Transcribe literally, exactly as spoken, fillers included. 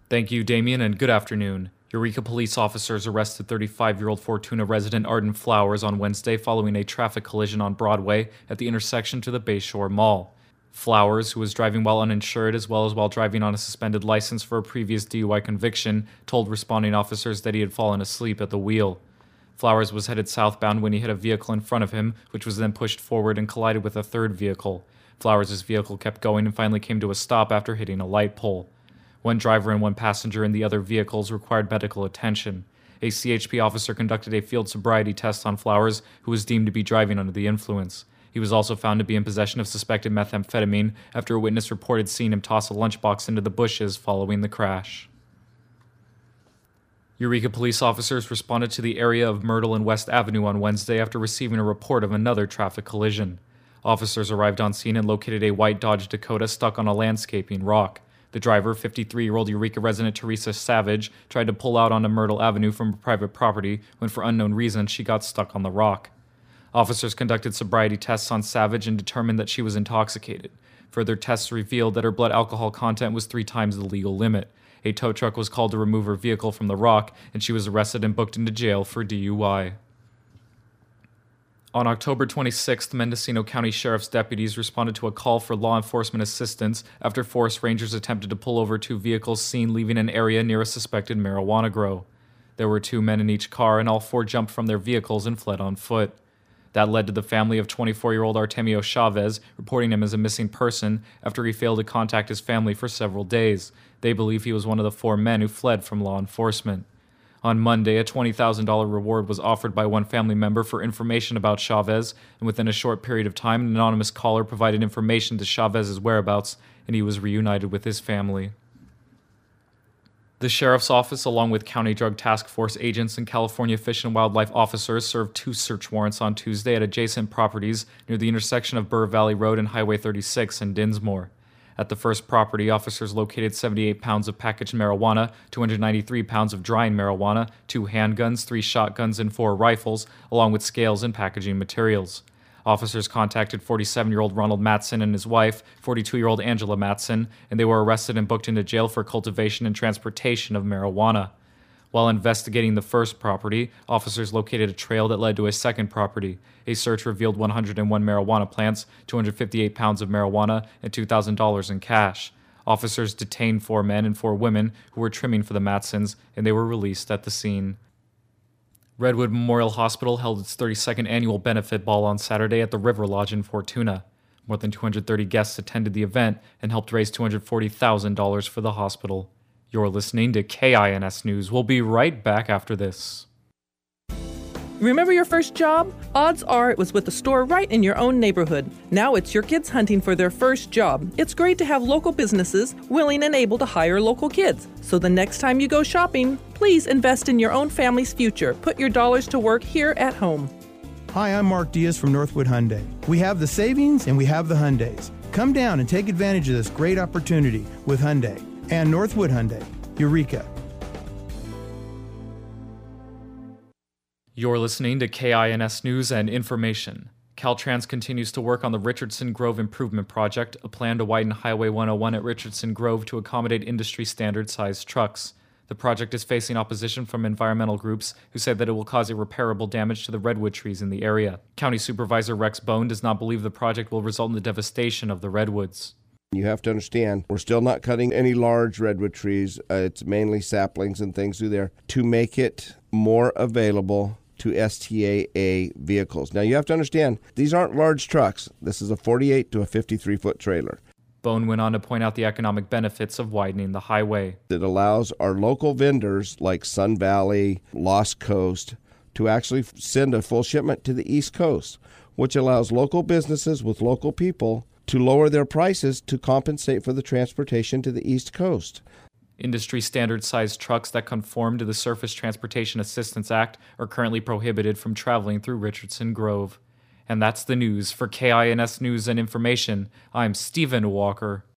Thank you, Damien, and good afternoon. Eureka police officers arrested thirty-five-year-old Fortuna resident Arden Flowers on Wednesday following a traffic collision on Broadway at the intersection to the Bayshore Mall. Flowers, who was driving while uninsured as well as while driving on a suspended license for a previous D U I conviction, told responding officers that he had fallen asleep at the wheel. Flowers was headed southbound when he hit a vehicle in front of him, which was then pushed forward and collided with a third vehicle. Flowers' vehicle kept going and finally came to a stop after hitting a light pole. One driver and one passenger in the other vehicles required medical attention. A C H P officer conducted a field sobriety test on Flowers, who was deemed to be driving under the influence. He was also found to be in possession of suspected methamphetamine after a witness reported seeing him toss a lunchbox into the bushes following the crash. Eureka police officers responded to the area of Myrtle and West Avenue on Wednesday after receiving a report of another traffic collision. Officers arrived on scene and located a white Dodge Dakota stuck on a landscaping rock. The driver, fifty-three-year-old Eureka resident Teresa Savage, tried to pull out onto Myrtle Avenue from private property when, for unknown reasons, she got stuck on the rock. Officers conducted sobriety tests on Savage and determined that she was intoxicated. Further tests revealed that her blood alcohol content was three times the legal limit. A tow truck was called to remove her vehicle from the rock, and she was arrested and booked into jail for D U I. On October twenty-sixth, Mendocino County Sheriff's deputies responded to a call for law enforcement assistance after forest rangers attempted to pull over two vehicles seen leaving an area near a suspected marijuana grow. There were two men in each car, and all four jumped from their vehicles and fled on foot. That led to the family of twenty-four-year-old Artemio Chavez reporting him as a missing person after he failed to contact his family for several days. They believe he was one of the four men who fled from law enforcement. On Monday, a twenty thousand dollars reward was offered by one family member for information about Chavez, and within a short period of time, an anonymous caller provided information to Chavez's whereabouts, and he was reunited with his family. The Sheriff's Office, along with County Drug Task Force agents and California Fish and Wildlife officers, served two search warrants on Tuesday at adjacent properties near the intersection of Burr Valley Road and Highway thirty-six in Dinsmore. At the first property, officers located seventy-eight pounds of packaged marijuana, two hundred ninety-three pounds of drying marijuana, two handguns, three shotguns, and four rifles, along with scales and packaging materials. Officers contacted forty-seven-year-old Ronald Matson and his wife, forty-two-year-old Angela Matson, and they were arrested and booked into jail for cultivation and transportation of marijuana. While investigating the first property, officers located a trail that led to a second property. A search revealed one hundred one marijuana plants, two hundred fifty-eight pounds of marijuana, and two thousand dollars in cash. Officers detained four men and four women who were trimming for the Matsons, and they were released at the scene. Redwood Memorial Hospital held its thirty-second annual benefit ball on Saturday at the River Lodge in Fortuna. More than two hundred thirty guests attended the event and helped raise two hundred forty thousand dollars for the hospital. You're listening to K I N S News. We'll be right back after this. Remember your first job? Odds are it was with a store right in your own neighborhood. Now it's your kids hunting for their first job. It's great to have local businesses willing and able to hire local kids. So the next time you go shopping, please invest in your own family's future. Put your dollars to work here at home. Hi, I'm Mark Diaz from Northwood Hyundai. We have the savings and we have the Hyundais. Come down and take advantage of this great opportunity with Hyundai and Northwood Hyundai, Eureka. You're listening to K I N S News and Information. Caltrans continues to work on the Richardson Grove Improvement Project, a plan to widen Highway one oh one at Richardson Grove to accommodate industry standard-sized trucks. The project is facing opposition from environmental groups who say that it will cause irreparable damage to the redwood trees in the area. County Supervisor Rex Bone does not believe the project will result in the devastation of the redwoods. You have to understand, we're still not cutting any large redwood trees. Uh, it's mainly saplings and things through there to make it more available to S T A A vehicles. Now, you have to understand, these aren't large trucks. This is a forty-eight to a fifty-three foot trailer. Bone went on to point out the economic benefits of widening the highway. It allows our local vendors like Sun Valley, Lost Coast, to actually send a full shipment to the East Coast, which allows local businesses with local people to lower their prices to compensate for the transportation to the East Coast. Industry standard-sized trucks that conform to the Surface Transportation Assistance Act are currently prohibited from traveling through Richardson Grove. And that's the news. For K I N S News and Information, I'm Stephen Walker.